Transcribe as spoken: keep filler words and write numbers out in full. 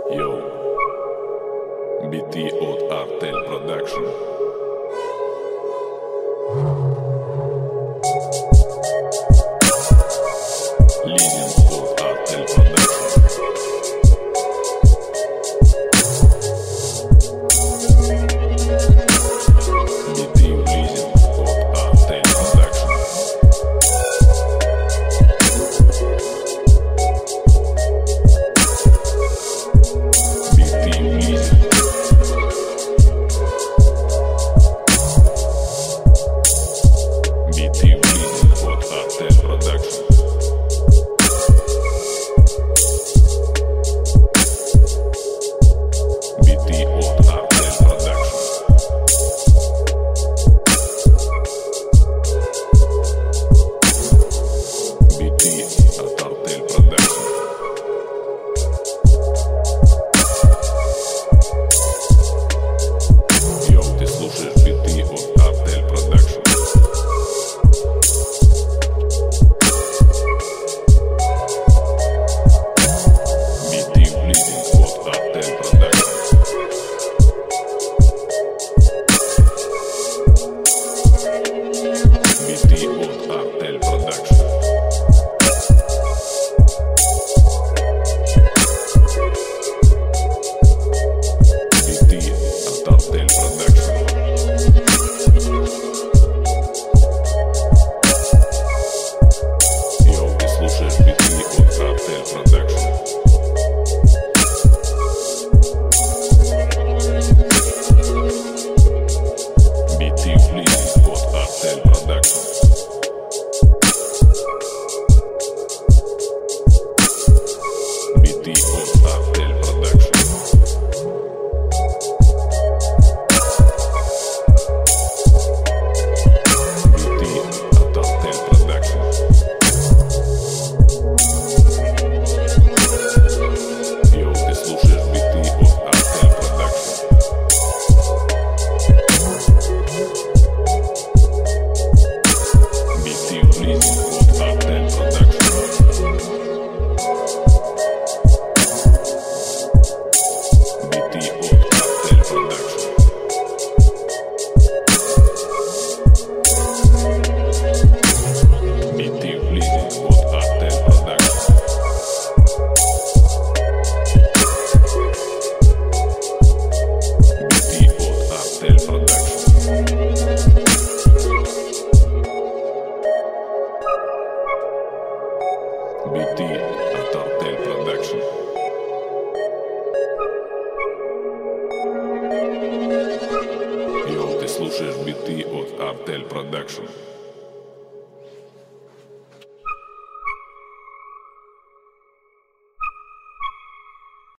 Йоу, біти от Артель Продакшн. Лізінг от Артель Продакшн. Біти в лізінг от Артель Продакшн. Біти в лізінг. Біти в лізінг от Артель Продакшн. Біти от Артель Продакшн. Біти от Артель Продакшн. Йоу, ти слушаєш біти от Артель Продакшн. Біти в лізінг от Артель Продакшн. Біти от Артель Продакшн. Біти от Артель Продакшн. Йоу, ти слушаєш біти от Артель Продакшн. Біти в лізінг от Артель Продакшн. Біти от Артель Продакшн. Біти от Артель Продакшн. Йоу, ти слушаєш біти от Артель Продакшн. Біти в лізінг от Артель Продакшн. Біти от Артель Продакшн. Біти в лізінг от Артель Продакшн. Біти от Артель Продакшн. Біти от Артель Продакшн. Йоу, ти слушаєш біти от Артель Продакшн.